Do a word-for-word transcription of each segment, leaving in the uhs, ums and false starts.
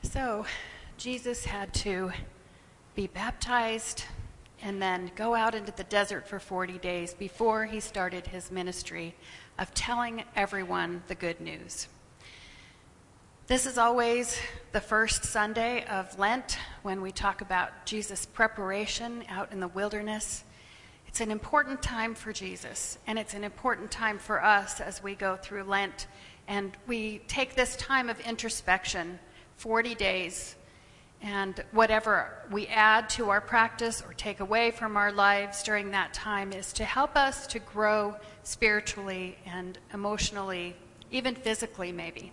So Jesus had to be baptized and then go out into the desert for forty days before he started his ministry of telling everyone the good news. This is always the first Sunday of Lent when we talk about Jesus' preparation out in the wilderness. It's an important time for Jesus, and it's an important time for us as we go through Lent. And we take this time of introspection, forty days, and whatever we add to our practice or take away from our lives during that time is to help us to grow spiritually and emotionally, even physically maybe.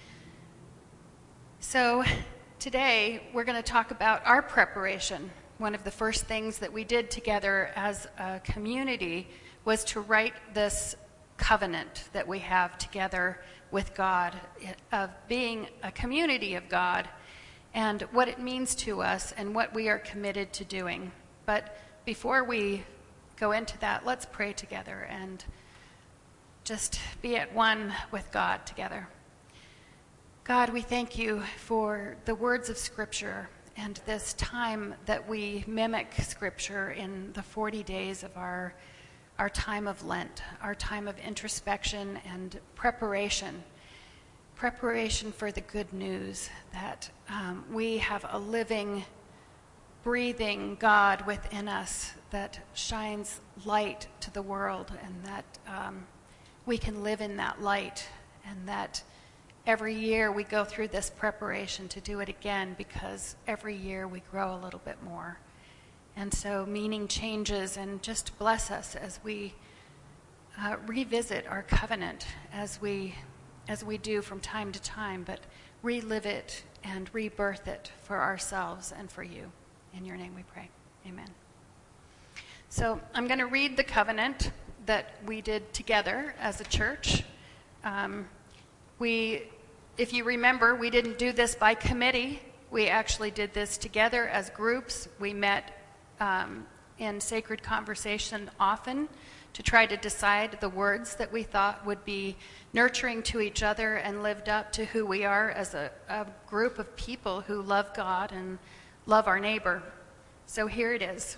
So today we're going to talk about our preparation. One of the first things that we did together as a community was to write this covenant that we have together with God, of being a community of God, and what it means to us and what we are committed to doing. But before we go into that, let's pray together and just be at one with God together. God, we thank you for the words of Scripture and this time that we mimic Scripture in the forty days of our, our time of Lent, our time of introspection and preparation. Preparation for the good news that um, we have a living, breathing God within us that shines light to the world, and that um, we can live in that light, and that every year we go through this preparation to do it again, because every year we grow a little bit more. And so meaning changes, and just bless us as we uh, revisit our covenant as we as we do from time to time, but relive it and rebirth it for ourselves and for you. In your name we pray. Amen. So I'm going to read the covenant that we did together as a church. Um, we, if you remember, we didn't do this by committee. We actually did this together as groups. We met um, in sacred conversation often to try to decide the words that we thought would be nurturing to each other and lived up to who we are as a, a group of people who love God and love our neighbor. So here it is.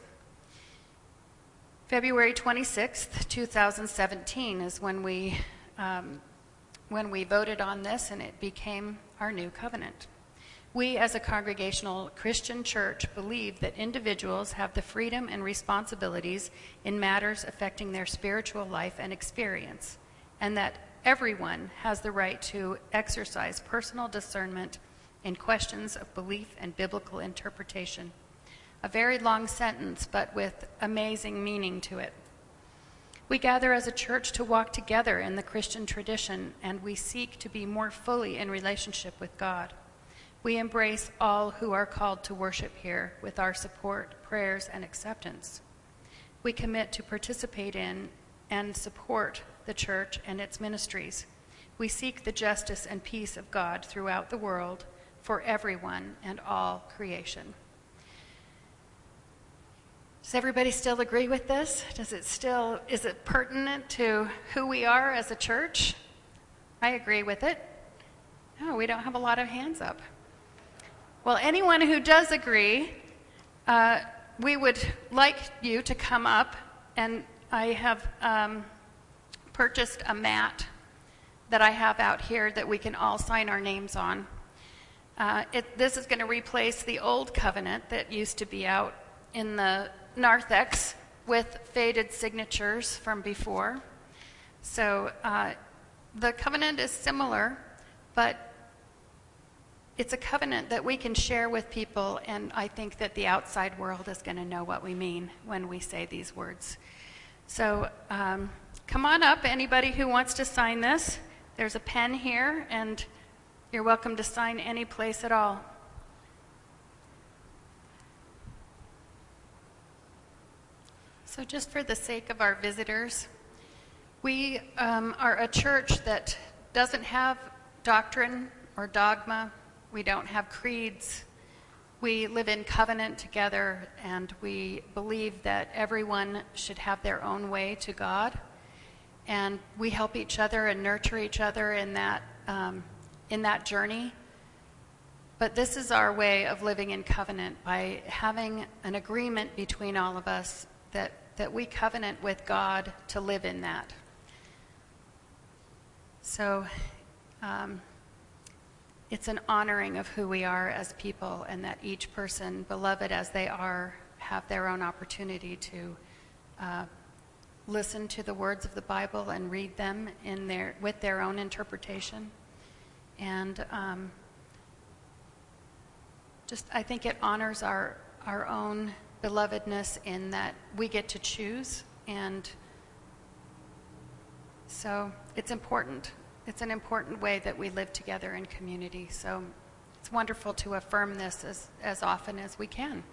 February twenty-sixth, two thousand seventeen is when we, um, when we voted on this, and it became our new covenant. We, as a Congregational Christian church, believe that individuals have the freedom and responsibilities in matters affecting their spiritual life and experience, and that everyone has the right to exercise personal discernment in questions of belief and biblical interpretation. A very long sentence, but with amazing meaning to it. We gather as a church to walk together in the Christian tradition, and we seek to be more fully in relationship with God. We embrace all who are called to worship here with our support, prayers, and acceptance. We commit to participate in and support the church and its ministries. We seek the justice and peace of God throughout the world for everyone and all creation. Does everybody still agree with this? Does it still, is it pertinent to who we are as a church? I agree with it. No, we don't have a lot of hands up. Well, anyone who does agree, uh, we would like you to come up, and I have um, purchased a mat that I have out here that we can all sign our names on. Uh, it, this is going to replace the old covenant that used to be out in the narthex with faded signatures from before. So uh, the covenant is similar, but it's a covenant that we can share with people, and I think that the outside world is going to know what we mean when we say these words. So um, come on up, anybody who wants to sign this. There's a pen here, and you're welcome to sign any place at all. So just for the sake of our visitors, we um, are a church that doesn't have doctrine or dogma. We don't have creeds. We live in covenant together, and we believe that everyone should have their own way to God. And we help each other and nurture each other in that, um, in that journey. but this is our way of living in covenant, by having an agreement between all of us that, that we covenant with God to live in that. So um, it's an honoring of who we are as people, and that each person, beloved as they are, have their own opportunity to uh, listen to the words of the Bible and read them in their with their own interpretation. And um, just, I think it honors our our own belovedness in that we get to choose, and so it's important. It's an important way that we live together in community. So it's wonderful to affirm this as, as often as we can.